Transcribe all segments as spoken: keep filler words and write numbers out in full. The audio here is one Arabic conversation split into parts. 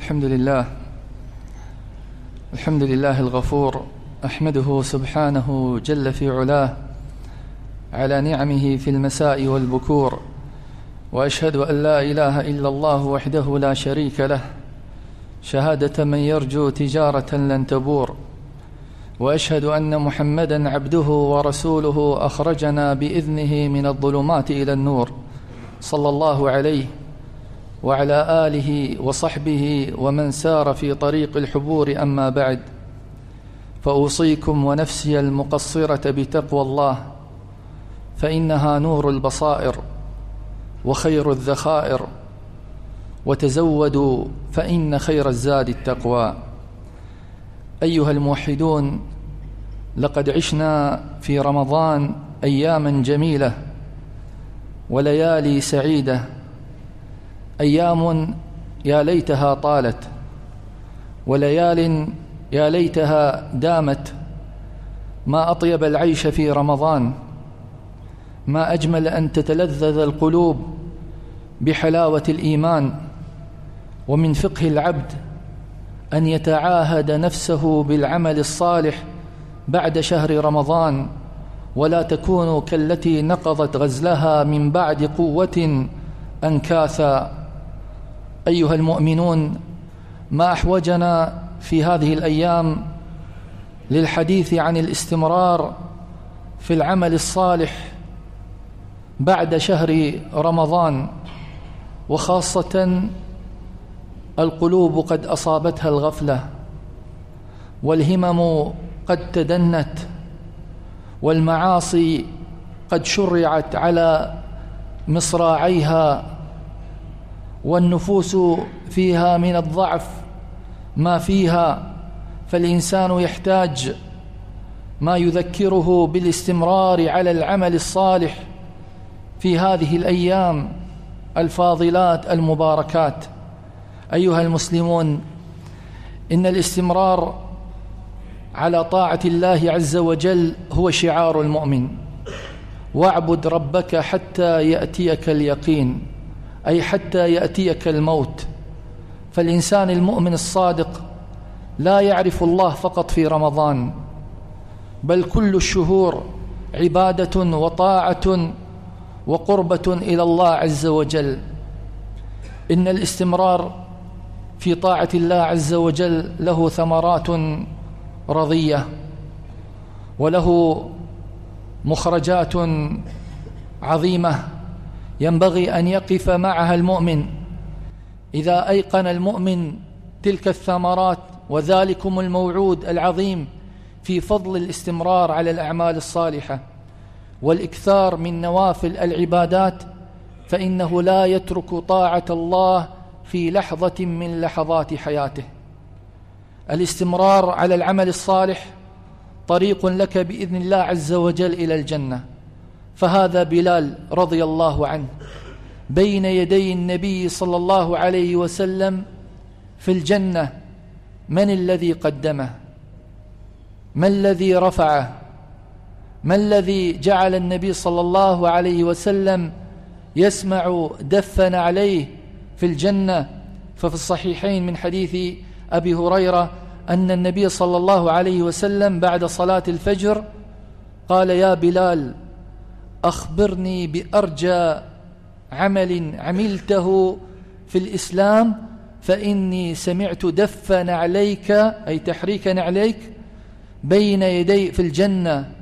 الحمد لله الحمد لله الغفور، أحمده سبحانه جل في علاه على نعمه في المساء والبكور، وأشهد أن لا إله إلا الله وحده لا شريك له شهادة من يرجو تجارة لن تبور، وأشهد أن محمدًا عبده ورسوله أخرجنا بإذنه من الظلمات إلى النور، صلى الله عليه وعلى آله وصحبه ومن سار في طريق الحبور. أما بعد، فأوصيكم ونفسي المقصرة بتقوى الله، فإنها نور البصائر وخير الذخائر، وتزودوا فإن خير الزاد التقوى. أيها الموحدون، لقد عشنا في رمضان أياما جميلة وليالي سعيدة، أيام يا ليتها طالت، وليال يا ليتها دامت. ما أطيب العيش في رمضان، ما أجمل أن تتلذذ القلوب بحلاوة الإيمان، ومن فقه العبد أن يتعاهد نفسه بالعمل الصالح بعد شهر رمضان، ولا تكون كالتي نقضت غزلها من بعد قوة أنكاثا. أيها المؤمنون، ما أحوجنا في هذه الأيام للحديث عن الاستمرار في العمل الصالح بعد شهر رمضان، وخاصة القلوب قد أصابتها الغفلة، والهمم قد تدنت، والمعاصي قد شرعت على مصراعيها، والنفوس فيها من الضعف ما فيها، فالإنسان يحتاج ما يذكره بالاستمرار على العمل الصالح في هذه الأيام الفاضلات المباركات. أيها المسلمون، إن الاستمرار على طاعة الله عز وجل هو شعار المؤمن، واعبد ربك حتى يأتيك اليقين، أي حتى يأتيك الموت. فالإنسان المؤمن الصادق لا يعرف الله فقط في رمضان، بل كل الشهور عبادة وطاعة وقربة إلى الله عز وجل. إن الاستمرار في طاعة الله عز وجل له ثمرات رضية، وله مخرجات عظيمة ينبغي أن يقف معها المؤمن. إذا أيقن المؤمن تلك الثمرات وذلكم الموعود العظيم في فضل الاستمرار على الأعمال الصالحة والإكثار من نوافل العبادات، فإنه لا يترك طاعة الله في لحظة من لحظات حياته. الاستمرار على العمل الصالح طريق لك بإذن الله عز وجل إلى الجنة. فهذا بلال رضي الله عنه بين يدي النبي صلى الله عليه وسلم في الجنة، من الذي قدمه؟ ما الذي رفعه؟ ما الذي جعل النبي صلى الله عليه وسلم يسمع دفن عليه في الجنة؟ ففي الصحيحين من حديث أبي هريرة أن النبي صلى الله عليه وسلم بعد صلاة الفجر قال: يا بلال، أخبرني بأرجى عمل عملته في الإسلام، فإني سمعت دفن عليك، أي تحريك عليك، بين يدي في الجنة.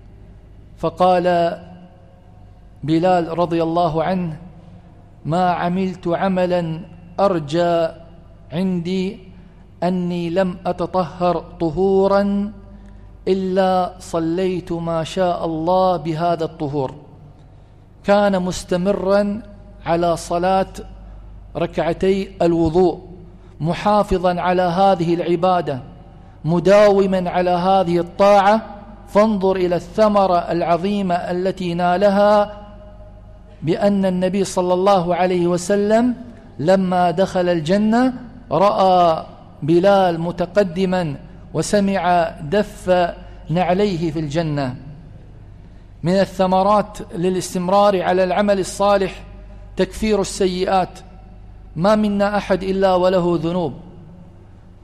فقال بلال رضي الله عنه: ما عملت عملا أرجى عندي أني لم أتطهر طهورا إلا صليت ما شاء الله بهذا الطهور. كان مستمرا على صلاة ركعتي الوضوء، محافظا على هذه العبادة، مداوما على هذه الطاعة. فانظر إلى الثمرة العظيمة التي نالها، بأن النبي صلى الله عليه وسلم لما دخل الجنة رأى بلال متقدما وسمع دف نعليه في الجنة. من الثمرات للاستمرار على العمل الصالح تكفير السيئات. ما منا أحد إلا وله ذنوب،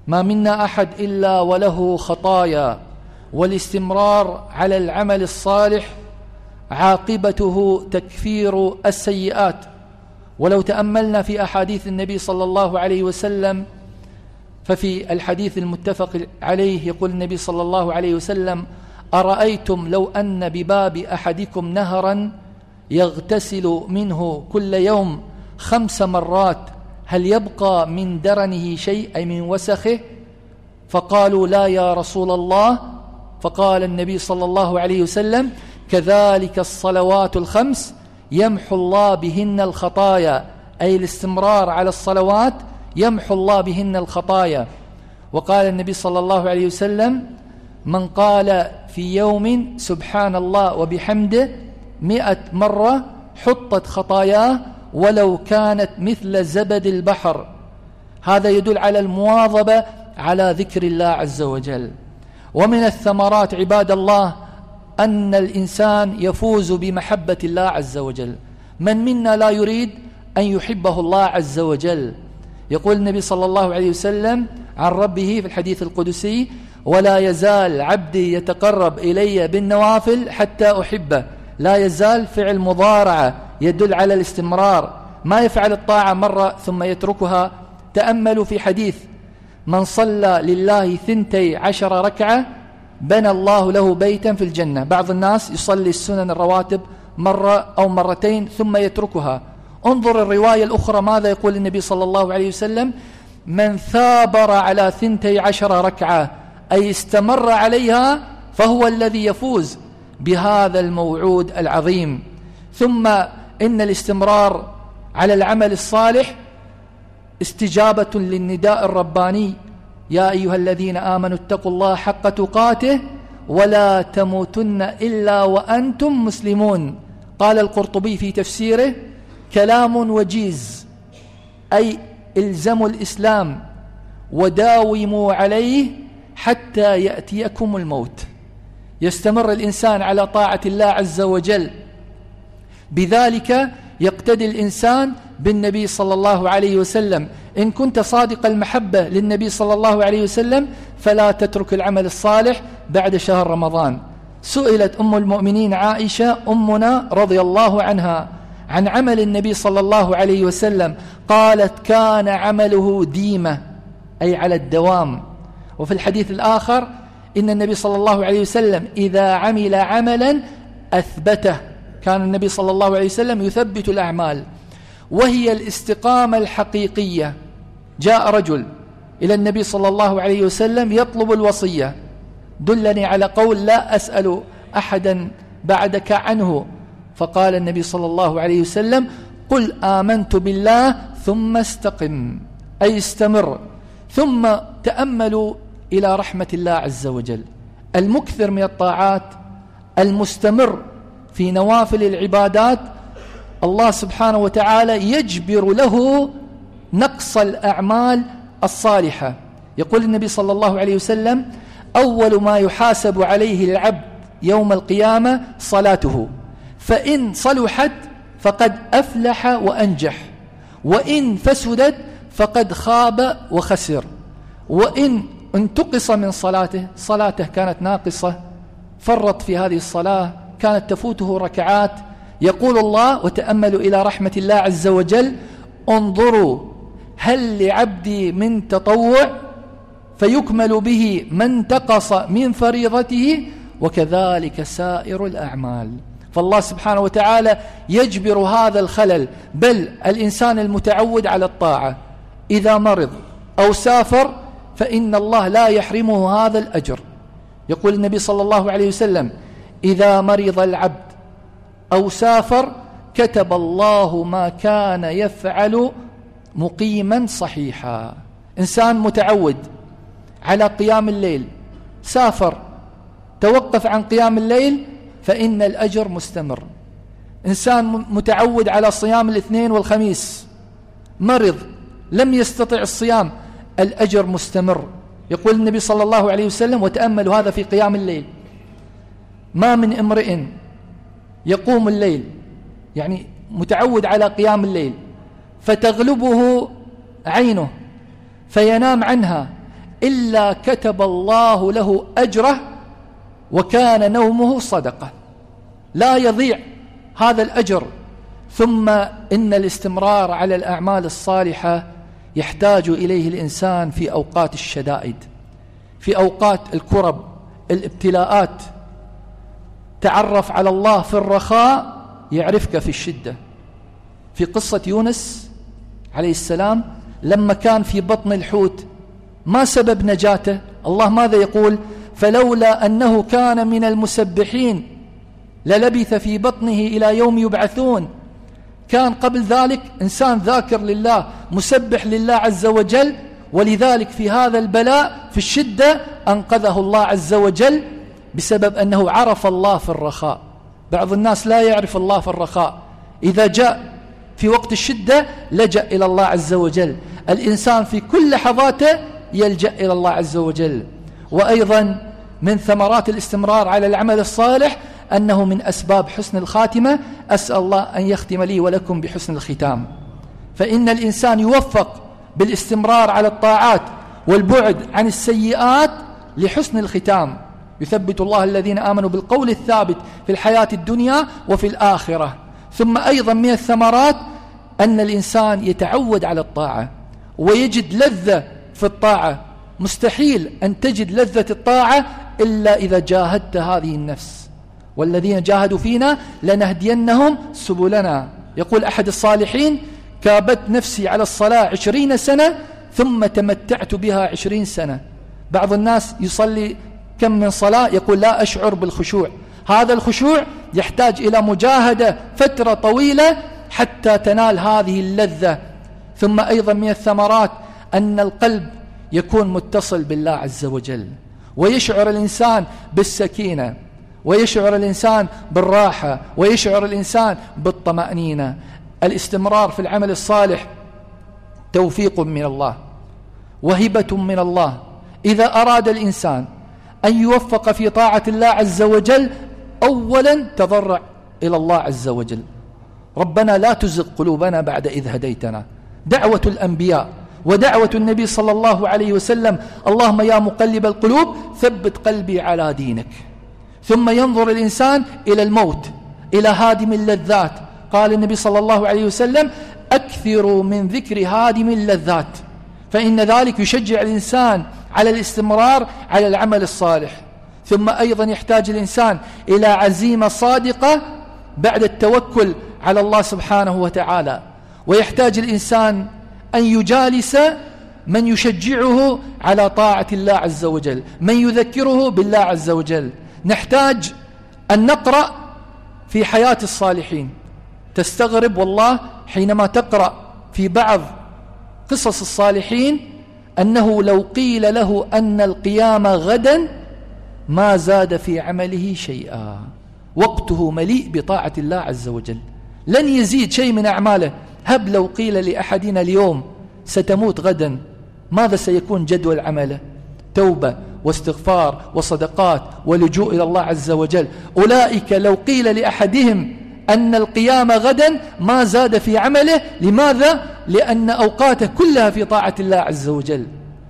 ما منا أحد إلا وله خطايا، والاستمرار على العمل الصالح عاقبته تكفير السيئات. ولو تأملنا في أحاديث النبي صلى الله عليه وسلم، ففي الحديث المتفق عليه يقول النبي صلى الله عليه وسلم: أرأيتم لو أن بباب أحدكم نهرا يغتسل منه كل يوم خمس مرات هل يبقى من درنه شيء أي من وسخه؟ فقالوا: لا يا رسول الله. فقال النبي صلى الله عليه وسلم: كذلك الصلوات الخمس يمحو الله بهن الخطايا، أي الاستمرار على الصلوات يمحو الله بهن الخطايا. وقال النبي صلى الله عليه وسلم: من قال في يوم سبحان الله وبحمده مئة مرة حطت خطاياه ولو كانت مثل زبد البحر. هذا يدل على المواظبة على ذكر الله عز وجل. ومن الثمرات عباد الله أن الإنسان يفوز بمحبة الله عز وجل. من منا لا يريد أن يحبه الله عز وجل؟ يقول النبي صلى الله عليه وسلم عن ربه في الحديث القدسي: ولا يزال عبدي يتقرب إلي بالنوافل حتى أحبه. لا يزال فعل مضارعة يدل على الاستمرار، ما يفعل الطاعة مرة ثم يتركها. تأملوا في حديث: من صلى لله ثنتي عشر ركعة بنى الله له بيتا في الجنة. بعض الناس يصلي السنن الرواتب مرة أو مرتين ثم يتركها. انظر الرواية الأخرى ماذا يقول النبي صلى الله عليه وسلم: من ثابر على ثنتي عشر ركعة، أي استمر عليها، فهو الذي يفوز بهذا الموعود العظيم. ثم إن الاستمرار على العمل الصالح استجابة للنداء الرباني: يا أيها الذين آمنوا اتقوا الله حق تقاته ولا تموتن إلا وأنتم مسلمون. قال القرطبي في تفسيره: كلام وجيز، أي الزموا الإسلام وداوموا عليه حتى يأتيكم الموت. يستمر الإنسان على طاعة الله عز وجل، بذلك يقتدي الإنسان بالنبي صلى الله عليه وسلم. إن كنت صادق المحبة للنبي صلى الله عليه وسلم فلا تترك العمل الصالح بعد شهر رمضان. سئلت أم المؤمنين عائشة أمنا رضي الله عنها عن عمل النبي صلى الله عليه وسلم، قالت: كان عمله ديمة، أي على الدوام. وفي الحديث الآخر إن النبي صلى الله عليه وسلم إذا عمل عملا أثبته. كان النبي صلى الله عليه وسلم يثبت الأعمال، وهي الاستقامة الحقيقية. جاء رجل إلى النبي صلى الله عليه وسلم يطلب الوصية: دلني على قول لا أسأل أحدا بعدك عنه. فقال النبي صلى الله عليه وسلم: قل آمنت بالله ثم استقم، أي استمر. ثم تأملوا إلى رحمة الله عز وجل. المكثر من الطاعات المستمر في نوافل العبادات الله سبحانه وتعالى يجبر له نقص الأعمال الصالحة. يقول النبي صلى الله عليه وسلم: أول ما يحاسب عليه العبد يوم القيامة صلاته، فإن صلحت فقد أفلح وأنجح، وإن فسدت فقد خاب وخسر. وإن انتقص من صلاته، صلاته كانت ناقصة، فرط في هذه الصلاة، كانت تفوته ركعات. يقول الله: وتأملوا إلى رحمة الله عز وجل: انظروا هل لعبدي من تطوع فيكمل به ما انتقص من فريضته، وكذلك سائر الأعمال. فالله سبحانه وتعالى يجبر هذا الخلل. بل الإنسان المتعود على الطاعة إذا مرض أو سافر فإن الله لا يحرمه هذا الأجر. يقول النبي صلى الله عليه وسلم: إذا مرض العبد أو سافر كتب الله ما كان يفعل مقيما صحيحا. إنسان متعود على قيام الليل، سافر، توقف عن قيام الليل، فإن الأجر مستمر. إنسان متعود على صيام الاثنين والخميس، مرض لم يستطع الصيام، الأجر مستمر. يقول النبي صلى الله عليه وسلم: وتأملوا هذا في قيام الليل: ما من امرئ يقوم الليل، يعني متعود على قيام الليل، فتغلبه عينه فينام عنها إلا كتب الله له أجره وكان نومه صدقة، لا يضيع هذا الأجر. ثم إن الاستمرار على الأعمال الصالحة يحتاج إليه الإنسان في أوقات الشدائد، في أوقات الكرب الابتلاءات. تعرف على الله في الرخاء يعرفك في الشدة. في قصة يونس عليه السلام لما كان في بطن الحوت، ما سبب نجاته؟ الله ماذا يقول؟ فلولا أنه كان من المسبحين للبث في بطنه إلى يوم يبعثون. كان قبل ذلك إنسان ذاكر لله مسبح لله عز وجل، ولذلك في هذا البلاء في الشدة أنقذه الله عز وجل بسبب أنه عرف الله في الرخاء. بعض الناس لا يعرف الله في الرخاء، إذا جاء في وقت الشدة لجأ إلى الله عز وجل. الإنسان في كل لحظاته يلجأ إلى الله عز وجل. وأيضا من ثمرات الاستمرار على العمل الصالح أنه من أسباب حسن الخاتمة. أسأل الله أن يختم لي ولكم بحسن الختام. فإن الإنسان يوفق بالاستمرار على الطاعات والبعد عن السيئات لحسن الختام. يثبت الله الذين آمنوا بالقول الثابت في الحياة الدنيا وفي الآخرة. ثم أيضا من الثمرات أن الإنسان يتعود على الطاعة ويجد لذة في الطاعة. مستحيل أن تجد لذة الطاعة إلا إذا جاهدت هذه النفس، والذين جاهدوا فينا لنهدينهم سبلنا. يقول أحد الصالحين: كابت نفسي على الصلاة عشرين سنة ثم تمتعت بها عشرين سنة. بعض الناس يصلي كم من صلاة يقول لا أشعر بالخشوع. هذا الخشوع يحتاج إلى مجاهدة فترة طويلة حتى تنال هذه اللذة. ثم أيضا من الثمرات أن القلب يكون متصل بالله عز وجل، ويشعر الإنسان بالسكينة، ويشعر الإنسان بالراحة، ويشعر الإنسان بالطمأنينة. الاستمرار في العمل الصالح توفيق من الله وهبة من الله. إذا أراد الإنسان أن يوفق في طاعة الله عز وجل أولا تضرع إلى الله عز وجل: ربنا لا تزغ قلوبنا بعد إذ هديتنا. دعوة الأنبياء ودعوة النبي صلى الله عليه وسلم: اللهم يا مقلب القلوب ثبت قلبي على دينك. ثم ينظر الإنسان إلى الموت، إلى هادم اللذات. قال النبي صلى الله عليه وسلم: أكثروا من ذكر هادم اللذات، فإن ذلك يشجع الإنسان على الاستمرار على العمل الصالح. ثم أيضا يحتاج الإنسان إلى عزيمة صادقة بعد التوكل على الله سبحانه وتعالى، ويحتاج الإنسان أن يجالس من يشجعه على طاعة الله عز وجل، من يذكره بالله عز وجل. نحتاج أن نقرأ في حياة الصالحين. تستغرب والله حينما تقرأ في بعض قصص الصالحين أنه لو قيل له أن القيام غدا ما زاد في عمله شيئا. وقته مليء بطاعة الله عز وجل، لن يزيد شيء من أعماله. هب لو قيل لأحدنا اليوم ستموت غدا، ماذا سيكون جدول عمله؟ توبة واستغفار وصدقات ولجوء إلى الله عز وجل. أولئك لو قيل لأحدهم أن القيام غدا ما زاد في عمله. لماذا؟ لأن أوقاته كلها في طاعة الله عز وجل،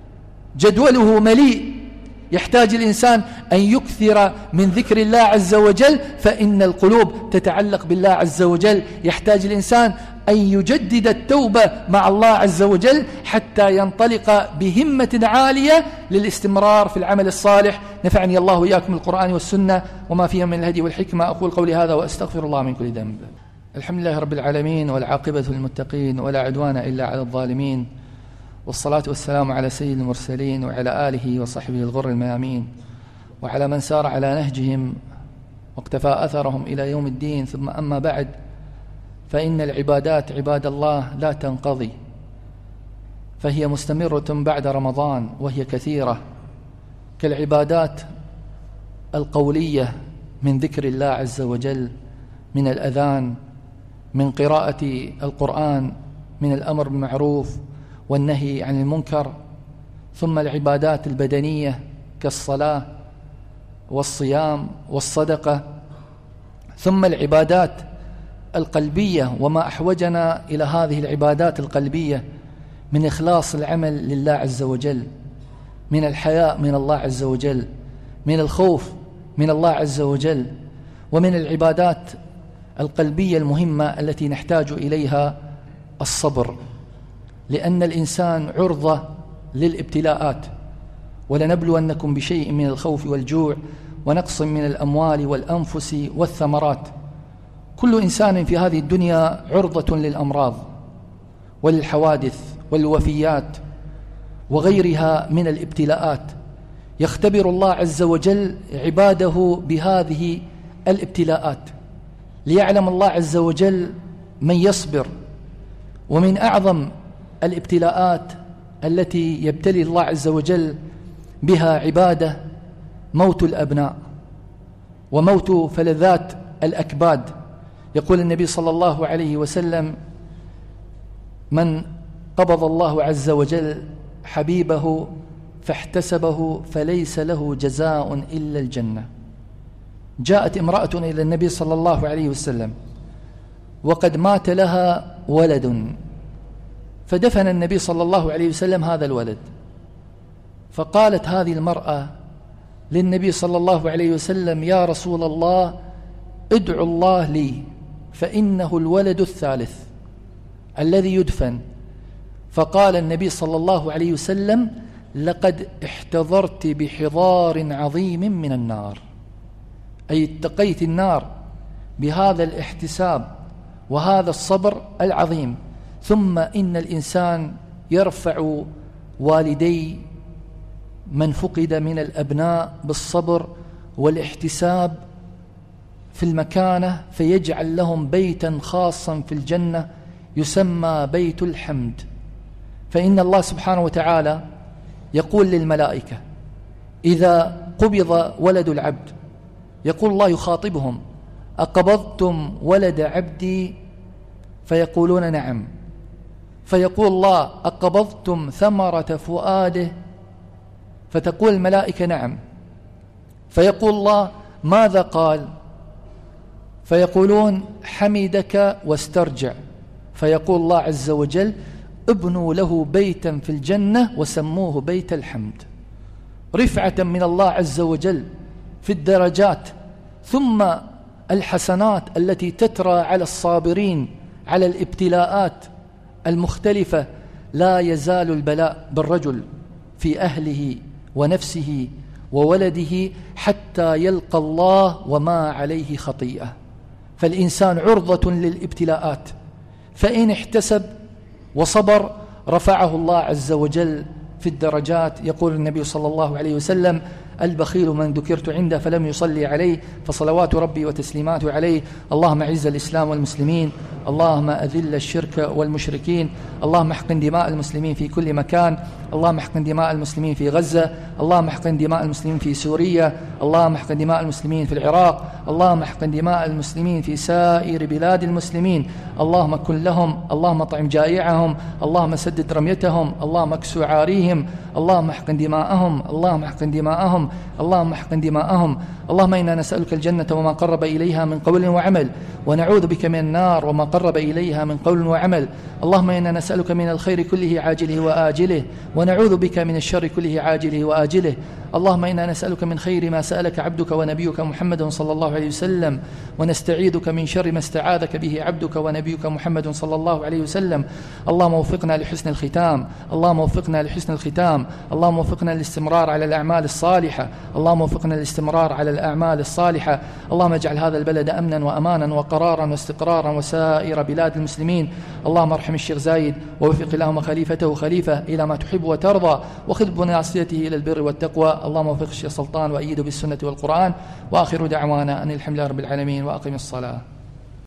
جدوله مليء. يحتاج الإنسان أن يكثر من ذكر الله عز وجل، فإن القلوب تتعلق بالله عز وجل. يحتاج الإنسان أن يجدد التوبة مع الله عز وجل حتى ينطلق بهمة عالية للاستمرار في العمل الصالح. نفعني الله وإياكم القرآن والسنة وما فيها من الهدي والحكمة. أقول قولي هذا وأستغفر الله من كل ذنب. الحمد لله رب العالمين، والعاقبة للمتقين، ولا عدوان إلا على الظالمين، والصلاة والسلام على سيد المرسلين وعلى آله وصحبه الغر الميامين، وعلى من سار على نهجهم واقتفى أثرهم إلى يوم الدين. ثم أما بعد، فإن العبادات عباد الله لا تنقضي، فهي مستمرة بعد رمضان، وهي كثيرة، كالعبادات القولية من ذكر الله عز وجل، من الأذان، من قراءة القرآن، من الأمر بالمعروف والنهي عن المنكر. ثم العبادات البدنية كالصلاة والصيام والصدقة. ثم العبادات القلبية، وما أحوجنا إلى هذه العبادات القلبية من إخلاص العمل لله عز وجل، من الحياء من الله عز وجل، من الخوف من الله عز وجل، ومن العبادات القلبية المهمة التي نحتاج إليها الصبر، لأن الإنسان عرضة للابتلاءات. ولنبلونكم بشيء من الخوف والجوع ونقص من الأموال والأنفس والثمرات. كل إنسان في هذه الدنيا عرضة للأمراض والحوادث والوفيات وغيرها من الابتلاءات. يختبر الله عز وجل عباده بهذه الابتلاءات ليعلم الله عز وجل من يصبر. ومن أعظم الابتلاءات التي يبتلي الله عز وجل بها عباده موت الأبناء وموت فلذات الأكباد. يقول النبي صلى الله عليه وسلم: من قبض الله عز وجل حبيبه فاحتسبه فليس له جزاء إلا الجنة. جاءت امرأة إلى النبي صلى الله عليه وسلم وقد مات لها ولد، فدفن النبي صلى الله عليه وسلم هذا الولد، فقالت هذه المرأة للنبي صلى الله عليه وسلم: يا رسول الله ادعو الله لي فإنه الولد الثالث الذي يدفن. فقال النبي صلى الله عليه وسلم: لقد احتضرت بحضار عظيم من النار، أي اتقيت النار بهذا الاحتساب وهذا الصبر العظيم. ثم إن الإنسان يرفع والدي من فقد من الأبناء بالصبر والاحتساب في المكانة، فيجعل لهم بيتا خاصا في الجنة يسمى بيت الحمد. فإن الله سبحانه وتعالى يقول للملائكة إذا قبض ولد العبد، يقول الله يخاطبهم: أقبضتم ولد عبدي؟ فيقولون نعم. فيقول الله: أقبضتم ثمرة فؤاده؟ فتقول الملائكة نعم. فيقول الله: ماذا قال؟ فيقولون: حمدك واسترجع. فيقول الله عز وجل: ابنوا له بيتا في الجنة وسموه بيت الحمد، رفعة من الله عز وجل في الدرجات. ثم الحسنات التي تترى على الصابرين على الابتلاءات المختلفة. لا يزال البلاء بالرجل في أهله ونفسه وولده حتى يلقى الله وما عليه خطيئة. فالإنسان عرضة للابتلاءات، فإن احتسب وصبر رفعه الله عز وجل في الدرجات. يقول النبي صلى الله عليه وسلم: البخيل من ذكرت عنده فلم يصلي عليه فصلوات ربي وتسليماته عليه. اللهم اعز الإسلام والمسلمين، اللهم أذل الشرك والمشركين، اللهم احقن دماء المسلمين في كل مكان، اللهم احقن دماء المسلمين في غزة، اللهم احقن دماء المسلمين في سوريا، اللهم احقن دماء المسلمين في العراق، اللهم احقن دماء المسلمين في سائر بلاد المسلمين. اللهم كن لهم، اللهم اطعم جائعهم، اللهم سدد رميتهم، اللهم اكسو عاريهم، اللهم احقن دماءهم، اللهم احقن دماءهم، اللهم احقن دماءهم. اللهم إنا نسألك الجنة وما قرب إليها من قول وعمل، ونعوذ بك من النار وما قرب إليها من قول وعمل. اللهم إنا نسألك من الخير كله عاجله وآجله، ونعوذ بك من الشر كله عاجله وآجله. اللهم إنا نسألك من خير ما سألك عبدك ونبيك محمد صلى الله عليه وسلم، ونستعيذك من شر ما استعاذك به عبدك ونبيك محمد صلى الله عليه وسلم. اللهم وفقنا لحسن الختام، اللهم وفقنا لحسن الختام، اللهم وفقنا للاستمرار على الأعمال الصالحة، اللهم وفقنا للاستمرار على الأعمال الصالحة. اللهم اجعل هذا البلد أمنا وأمانا وقرارا واستقرارا وسائر بلاد المسلمين. اللهم ارحم الشيخ زايد ووفق اللهم خليفته خليفة إلى ما تحب وترضى، وخذ بناصيته إلى البر والتقوى. اللهم وفق الشيخ سلطان وأيده بالسنة والقرآن. وآخر دعوانا أن الحمد لله رب العالمين، وأقم الصلاة.